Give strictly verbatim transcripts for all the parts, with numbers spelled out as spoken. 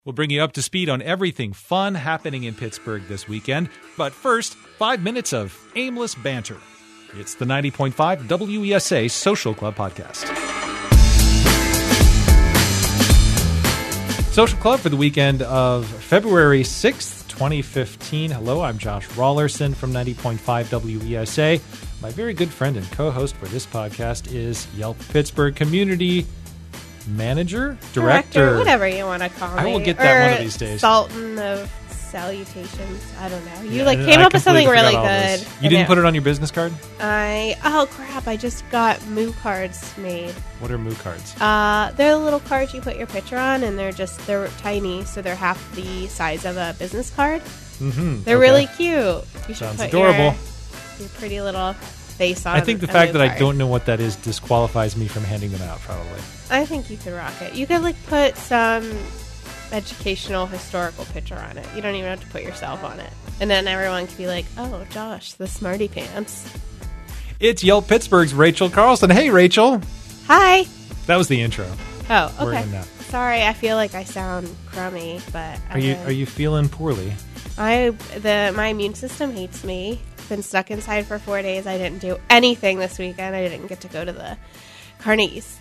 We'll bring you up to speed on everything fun happening in Pittsburgh this weekend. But first, five minutes of aimless banter. It's the ninety point five W E S A Social Club podcast. Social Club for the weekend of February sixth, twenty fifteen. Hello, I'm Josh Rawlerson from ninety point five W E S A. My very good friend and co-host for this podcast is Yelp Pittsburgh Community Manager? Director? Director, whatever you want to call me. I will get that or one of these days. Sultan of Salutations. I don't know. You Yeah, like I came up with something completely really forgot all good. this. You didn't put it on your business card? I oh crap! I just got Moo cards made. What are Moo cards? Uh, they're the little cards you put your picture on, and they're just they're tiny, so they're half the size of a business card. Mm-hmm. They're okay. really cute. You should Sounds put adorable. Your, your pretty little face on. I think the a fact Moo that I card. don't know what that is disqualifies me from handing them out, probably. I think you could rock it. You could like put some educational historical picture on it. You don't even have to put yourself on it. And then everyone could be like, oh, Josh, the smarty pants. It's Yelp Pittsburgh's Rachel Carlson. Hey, Rachel. Hi. That was the intro. Oh, We're okay. in now. Sorry, I feel like I sound crummy, but Are you I, are you feeling poorly? I the my immune system hates me. Been stuck inside for four days. I didn't do anything this weekend. I didn't get to go to the Carnegie's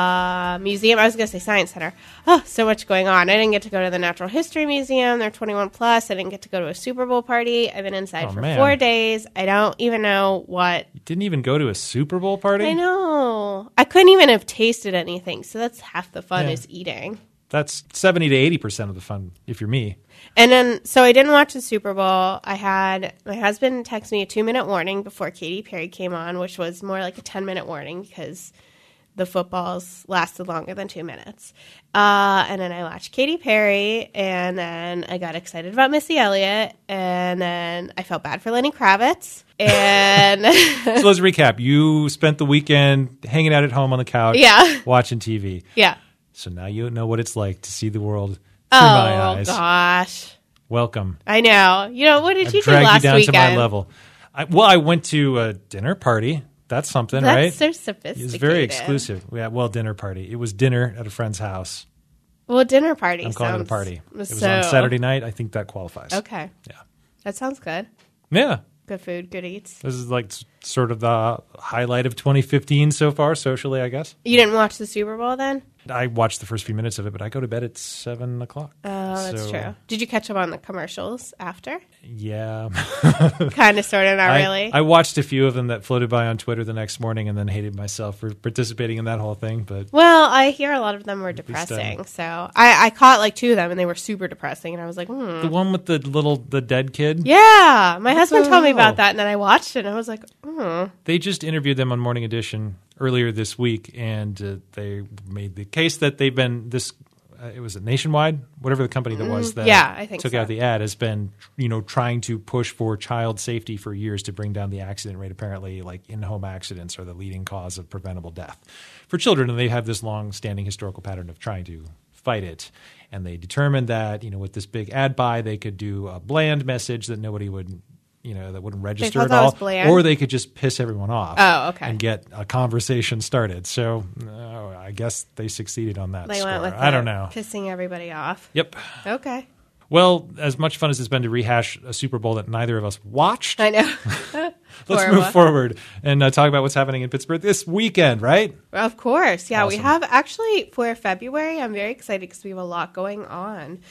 uh, museum. I was going to say Science Center. Oh, so much going on. I didn't get to go to the Natural History Museum. They're twenty-one plus. I didn't get to go to a Super Bowl party. I've been inside Oh, for man. four days. I don't even know what. You didn't even go to a Super Bowl party? I know. I couldn't even have tasted anything. So that's half the fun Yeah. is eating. That's seventy to eighty percent of the fun, if you're me. And then, so I didn't watch the Super Bowl. I had my husband text me a two minute warning before Katy Perry came on, which was more like a ten minute warning because the footballs lasted longer than two minutes. Uh, and then I watched Katy Perry, and then I got excited about Missy Elliott, and then I felt bad for Lenny Kravitz. And So let's recap. You spent the weekend hanging out at home on the couch, Yeah. watching T V. yeah. So now you know what it's like to see the world through Oh, my eyes. gosh. Welcome. I know. You know, what did I've you do dragged last you down weekend? to my level. I, well, I went to a dinner party. That's something, That's right? so sophisticated. It was very exclusive. Yeah, well, dinner party. It was dinner at a friend's house. Well, dinner party I'm calling it a sounds- party. It was so- on Saturday night. I think that qualifies. Okay. Yeah. That sounds good. Yeah. Good food, good eats. This is like s- sort of the highlight of twenty fifteen so far, socially, I guess. You didn't watch the Super Bowl then? I watched the first few minutes of it, but I go to bed at seven o'clock. Oh, that's So, true. Did you catch up on the commercials after? Yeah. Kind of, sort of, not I, really. I watched a few of them that floated by on Twitter the next morning and then hated myself for participating in that whole thing. But well, I hear a lot of them were least, depressing. um, So I, I caught like two of them, and they were super depressing. And I was like, hmm. the one with the little, the dead kid, Yeah. My husband the told me hell? about that, and then I watched it, and I was like, hmm. they just interviewed them on Morning Edition earlier this week, and uh, they made the case that they've been this. Uh, it was a Nationwide, whatever the company that was that yeah, I think took so. out the ad has been, you know, trying to push for child safety for years to bring down the accident rate. Apparently, like in-home accidents are the leading cause of preventable death for children, and they have this long-standing historical pattern of trying to fight it. And they determined that, you know, with this big ad buy, they could do a bland message that nobody would. You know, that wouldn't register thought at that was all, bland? or they could just piss everyone off. Oh, okay. And get a conversation started. So uh, I guess they succeeded on that They score. went with I the don't know. pissing everybody off. Yep. Okay. Well, as much fun as it's been to rehash a Super Bowl that neither of us watched, I know. let's Horrible. move forward and uh, talk about what's happening in Pittsburgh this weekend, right? Of course. Yeah, we Awesome. have actually for February, I'm very excited because we have a lot going on.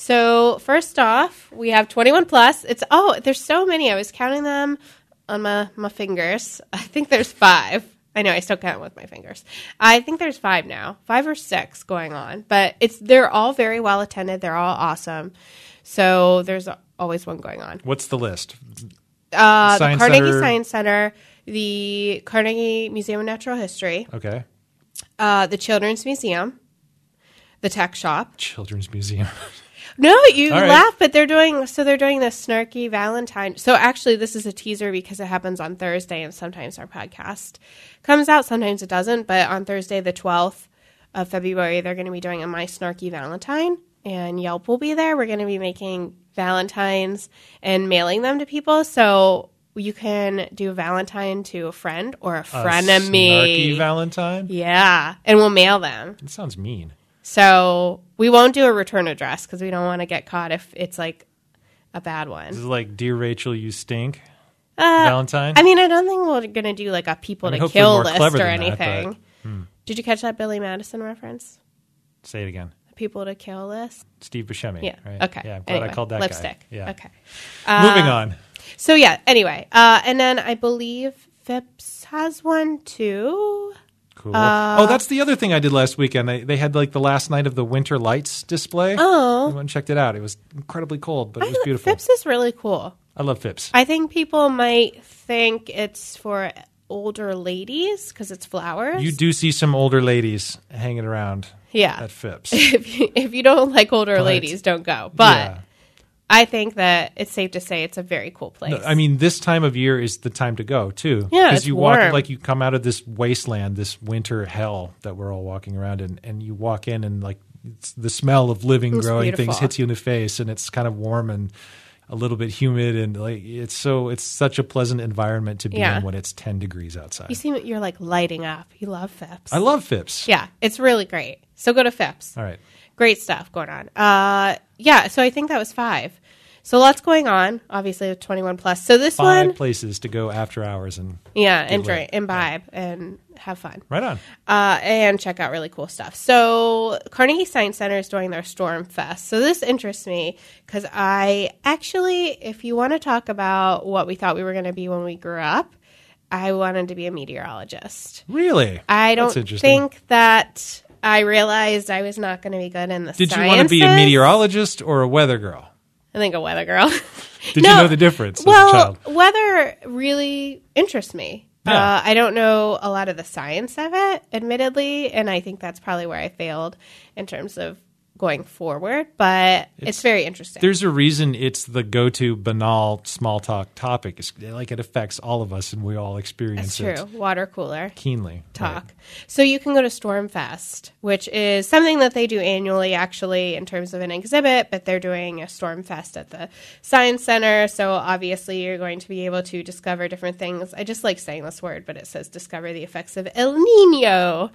So, first off, we have twenty-one plus. It's, oh, there's so many. I was counting them on my, my fingers. I think there's five. I know, I still count with my fingers. I think there's five now, five or six going on. But it's they're all very well attended. They're all awesome. So, there's always one going on. What's the list? Uh, the Science Carnegie Center. Science Center, the Carnegie Museum of Natural History, Okay. uh, the Children's Museum, the Tech Shop. Children's Museum. No, you All right. laugh, but they're doing so. They're doing the snarky Valentine. So actually, this is a teaser because it happens on Thursday, and sometimes our podcast comes out, sometimes it doesn't. But on Thursday, the twelfth of February, they're going to be doing a My Snarky Valentine, and Yelp will be there. We're going to be making Valentines and mailing them to people. So you can do a Valentine to a friend or a A frenemy. snarky Valentine? Yeah, and we'll mail them. It sounds mean. So we won't do a return address because we don't want to get caught if it's like a bad one. This is like, Dear Rachel, you stink. Uh, Valentine? I mean, I don't think we're going to do like a people I mean, to hopefully kill more list clever or than that, anything. but, hmm. Did you catch that Billy Madison reference? Say it again. People to kill list? Steve Buscemi. Yeah. Right? Okay. Yeah, I'm glad anyway, I called that lipstick. guy. Yeah. Okay. Moving Uh, on. So yeah, anyway. Uh, and then I believe Phipps has one too. Cool. Uh, oh, that's the other thing I did last weekend. They, they had like the last night of the Winter Lights display. Oh. I went and checked it out. It was incredibly cold, but it was I, beautiful. Phipps is really cool. I love Phipps. I think people might think it's for older ladies because it's flowers. You do see some older ladies hanging around yeah. at Phipps. if you, if you don't like older But- ladies, don't go. But Yeah. I think that it's safe to say it's a very cool place. No, I mean, this time of year is the time to go too. Yeah, because it's you warm. walk like you come out of this wasteland, this winter hell that we're all walking around in, and you walk in and like it's the smell of living, It's growing beautiful. things hits you in the face, and it's kind of warm and a little bit humid, and like it's so it's such a pleasant environment to be Yeah. in when it's ten degrees outside. you seem you're like lighting up. You love Phipps. I love Phipps. Yeah, it's really great. So go to Phipps. All right. Great stuff going on. Uh, yeah, so I think that was five. So lots going on, obviously with twenty-one plus. So this Five one, places to go after hours and yeah, get and lit. drink, imbibe, and have fun. right on. Uh, and check out really cool stuff. So Carnegie Science Center is doing their Storm Fest. So this interests me because I actually, if you want to talk about what we thought we were going to be when we grew up, I wanted to be a meteorologist. Really? I That's don't interesting. think that I realized I was not going to be good in the Did you sciences. want to be a meteorologist or a weather girl? I think a weather girl. Did No. you know the difference well, as a child? weather really interests me. Yeah. Uh, I don't know a lot of the science of it, admittedly, and I think that's probably where I failed in terms of going forward, but it's, It's- very interesting. There's a reason it's the go-to banal small talk topic. It's like it affects all of us, and we all experience That's it true. Water cooler keenly. talk. Right. So you can go to Stormfest, which is something that they do annually, actually, in terms of an exhibit, but they're doing a Stormfest at the Science Center. So obviously you're going to be able to discover different things. I just like saying this word, but it says discover the effects of El Nino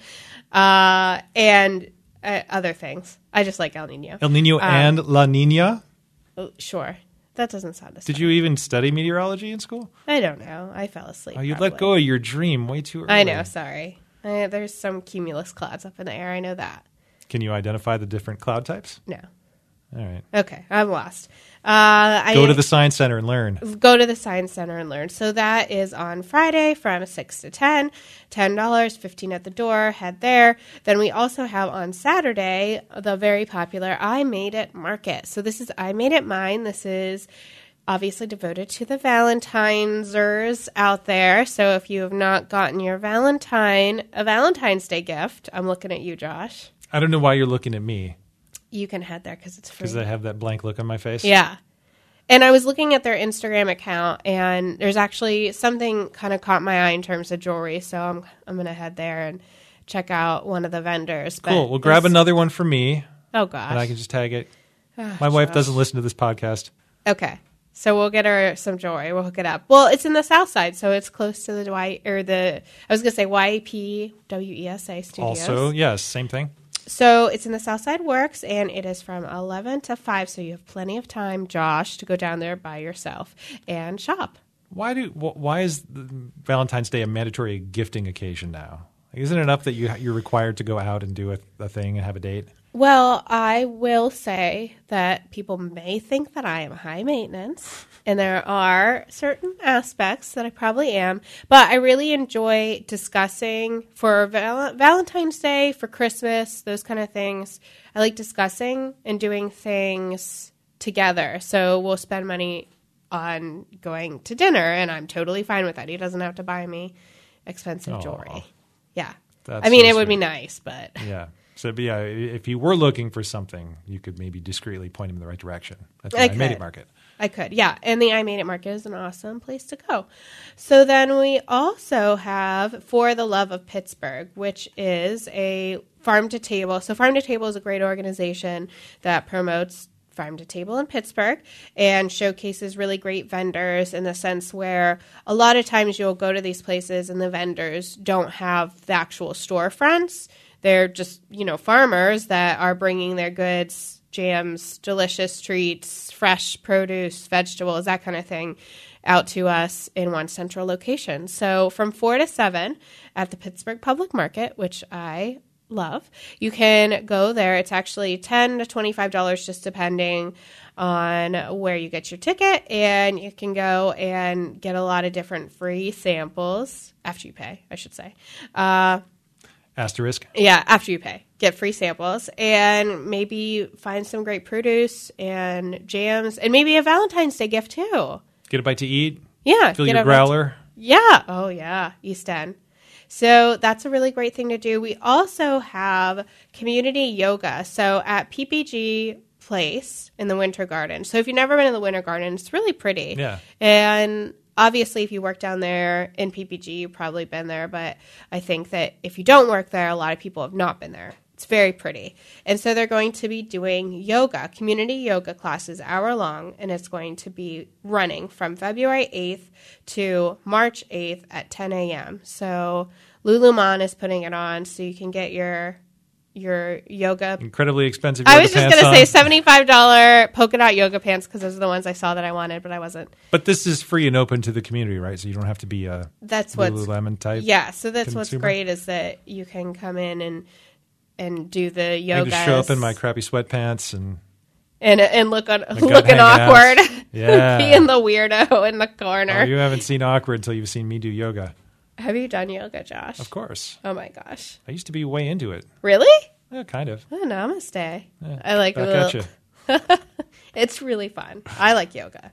uh, and uh, other things. I just like El Nino. El Nino and La Nina. Oh, sure. That doesn't sound as Did fun. you even study meteorology in school? I don't know. I fell asleep. Oh, you probably. let go of your dream way too early. I know. Sorry. Uh, there's some cumulus clouds up in the air. I know that. Can you identify the different cloud types? No. All right. Okay, I'm lost. Uh, I Go to the Science Center and learn. go to the Science Center and learn. So that is on Friday from six to ten. ten dollars, fifteen at the door. Head there. Then we also have on Saturday the very popular I Made It Market. So this is I Made It Mine. This is obviously devoted to the Valentinesers out there. So if you have not gotten your Valentine, a Valentine's Day gift, I'm looking at you, Josh. I don't know why you're looking at me You can head there because it's free. because I have that blank look on my face. Yeah. And I was looking at their Instagram account, and there's actually something kind of caught my eye in terms of jewelry. So I'm I'm gonna head there and check out one of the vendors. But Cool. We'll grab this- another one for me, Oh gosh. and I can just tag it. Ah, My wife Josh. doesn't listen to this podcast. Okay. So we'll get her some jewelry. We'll hook it up. Well, it's in the South Side, so it's close to the Y or the I was gonna say Y A P W E S A studios. Also, yes, same thing. So it's in the Southside Works, and it is from eleven to five. So you have plenty of time, Josh, to go down there by yourself and shop. Why do? wh- Why is the Valentine's Day a mandatory gifting occasion now? Like, isn't it enough that you you're required to go out and do a, a thing and have a date? Well, I will say that people may think that I am high maintenance, and there are certain aspects that I probably am, but I really enjoy discussing for val- Valentine's Day, for Christmas, those kind of things. I like discussing and doing things together. So we'll spend money on going to dinner, and I'm totally fine with that. He doesn't have to buy me expensive Aw. jewelry. Yeah. That's I mean, so it would be sweet. nice, but Yeah. So, but yeah, if you were looking for something, you could maybe discreetly point him in the right direction. That's I the I Made could. It Market. I could, yeah. And the I Made It Market is an awesome place to go. So then we also have For the Love of Pittsburgh, which is a farm to table. So Farm to Table is a great organization that promotes farm to table in Pittsburgh and showcases really great vendors in the sense where a lot of times you'll go to these places and the vendors don't have the actual storefronts. they're just, you know, farmers that are bringing their goods, jams, delicious treats, fresh produce, vegetables, that kind of thing, out to us in one central location. So from four to seven at the Pittsburgh Public Market, which I love, you can go there. It's actually ten to twenty-five dollars just depending on where you get your ticket, and you can go and get a lot of different free samples after you pay, I should say. Uh, Asterisk. Yeah, after you pay. Get free samples and maybe find some great produce and jams and maybe a Valentine's Day gift too. Get a bite to eat. Yeah. Fill your growler. Yeah. Oh, yeah. East End. So that's a really great thing to do. We also have community yoga. So at P P G Place in the Winter Garden. So if you've never been in the Winter Garden, it's really pretty. Yeah. And obviously, if you work down there in P P G, you've probably been there. But I think that if you don't work there, a lot of people have not been there. It's very pretty. And so they're going to be doing yoga, community yoga classes, hour long. And it's going to be running from February eighth to March eighth at ten a.m. So Lululemon is putting it on so you can get your your yoga. Incredibly expensive yoga I was just pants going to say on. seventy-five dollars polka dot yoga pants because those are the ones I saw that I wanted, but I wasn't. But this is free and open to the community, right? So you don't have to be a That's what's Lululemon type. Yeah, so that's consumer. what's great is that you can come in and and do the I yoga. just show up in my crappy sweatpants and and and look on, gut looking hanging out. awkward. Yeah. Being the weirdo in the corner. Oh, you haven't seen awkward until you've seen me do yoga. Have you done yoga, Josh? Of course. Oh my gosh. I used to be way into it. Really? Yeah, kind of. Oh, namaste. Yeah, I like back it. at you. It's really fun. I like yoga.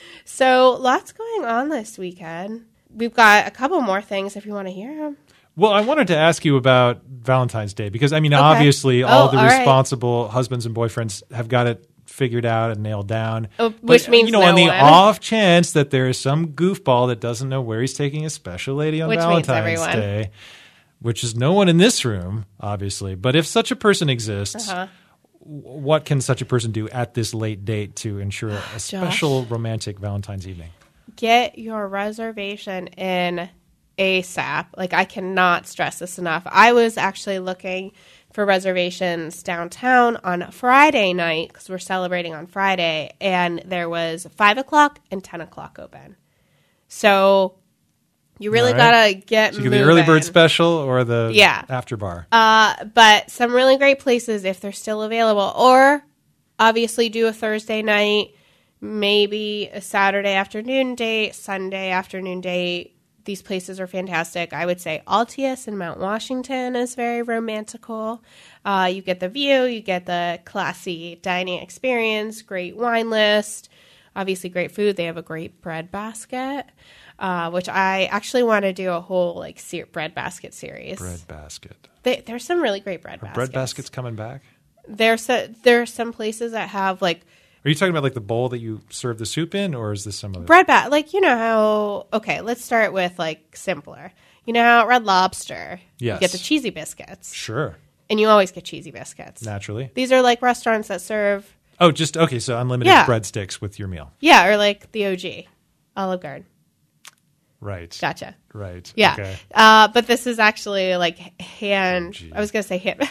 So lots going on this weekend. We've got a couple more things if you want to hear them. Well, I wanted to ask you about Valentine's Day because, I mean, Okay. obviously all Oh, the all right. responsible husbands and boyfriends have got it figured out and nailed down. Oh, But, which means you know, no on the one. off chance that there is some goofball that doesn't know where he's taking a special lady on Which means Valentine's everyone. Day, which is no one in this room, obviously. But if such a person exists, Uh-huh. w- what can such a person do at this late date to ensure a special romantic Valentine's evening? Get your reservation in ASAP. Like, I cannot stress this enough. I was actually looking for reservations downtown on Friday night because we're celebrating on Friday, and there was five o'clock and ten o'clock open. So you really All right. gotta get So you get moving. the early bird special or the Yeah. after bar. Uh, but some really great places if they're still available. Or obviously do a Thursday night, maybe a Saturday afternoon date, Sunday afternoon date. These places are fantastic. I would say Altius in Mount Washington is very romantical. Uh, you get the view, you get the classy dining experience, great wine list, obviously great food. They have a great bread basket, uh, which I actually want to do a whole like se- bread basket series. Bread basket. They, there's some really great bread Are baskets. bread baskets coming back? There's so, there are some places that have like Are you talking about like the bowl that you serve the soup in, or is this some other? bread bat. Like, you know how, okay, let's start with like simpler. You know how at Red Lobster, Yes. you get the cheesy biscuits. Sure, And you always get cheesy biscuits. naturally. These are like restaurants that serve, Oh, just okay. So unlimited Yeah. breadsticks with your meal, yeah, or like the O G, Olive Garden. right? Gotcha. Right. Yeah. Okay. Uh, but this is actually like hand, gee. I was going to say hand,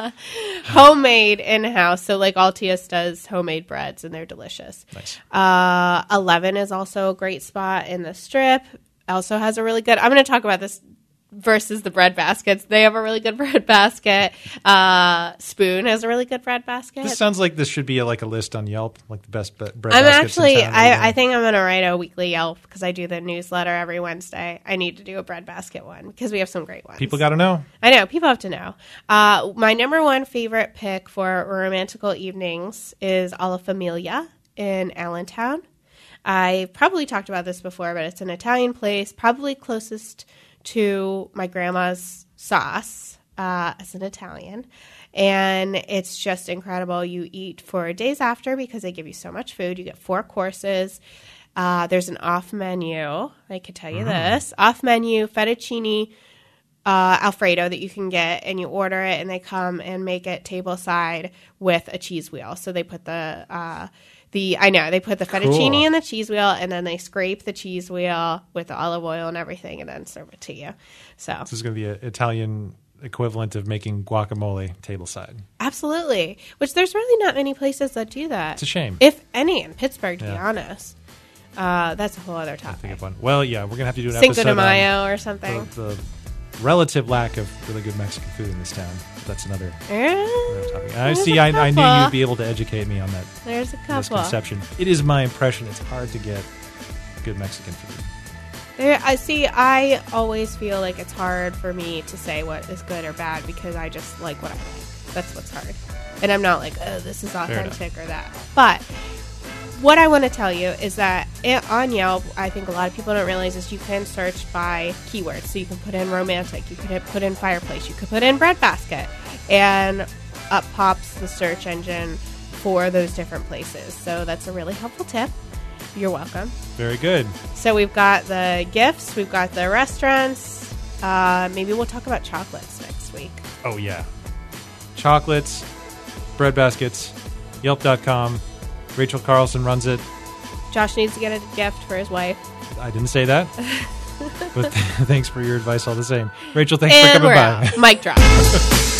homemade in-house. So like Altius does homemade breads and they're delicious. Nice. Uh, Eleven is also a great spot in the Strip. Also has a really good, I'm going to talk about this versus the bread baskets. They have a really good bread basket. Uh, Spoon has a really good bread basket. This sounds like this should be a, like a list on Yelp, like the best be- bread I'm baskets in actually, town. I, I think I'm going to write a weekly Yelp because I do the newsletter every Wednesday. I need to do a bread basket one because we have some great ones. people got to know. I know. People have to know. Uh, my number one favorite pick for romantical evenings is Alla Familia in Allentown. I probably talked about this before, but it's an Italian place, probably closest to my grandma's sauce uh, as an Italian. And it's just incredible. You eat for days after because they give you so much food. You get four courses. Uh, there's an off menu. I could tell you this. Off menu fettuccine uh, Alfredo that you can get, and you order it, and they come and make it table side with a cheese wheel. So they put the uh, the I know they put the fettuccine Cool. in the cheese wheel, and then they scrape the cheese wheel with the olive oil and everything, and then serve it to you. So This is going to be an Italian equivalent of making guacamole tableside. Absolutely. Which there's really not many places that do that. It's a shame. If any in Pittsburgh, to Yeah. be honest. Uh, that's a whole other I think topic. of one. Well, yeah, we're gonna have to do an Cinco episode de on Mayo or something. the, the relative lack of really good Mexican food in this town. That's another, Eh, another topic. I there's see. a I, I knew couple. you'd be able to educate me on that There's a couple. misconception. It is my impression it's hard to get good Mexican food. There, I see. I always feel like it's hard for me to say what is good or bad because I just like what I like. That's what's hard, and I'm not like, oh, this is authentic or that. But what I want to tell you is that it, on Yelp, I think a lot of people don't realize is you can search by keywords. So you can put in romantic, you could put in fireplace, you could put in breadbasket, and up pops the search engine for those different places. So that's a really helpful tip. You're welcome. Very good. So we've got the gifts, we've got the restaurants. Uh, maybe we'll talk about chocolates next week. Oh, yeah. Chocolates, bread baskets, Yelp dot com. Rachel Carlson runs it. Josh needs to get a gift for his wife. I didn't say that. But thanks for your advice all the same. Rachel, thanks And for coming we're by. out. Mic drop.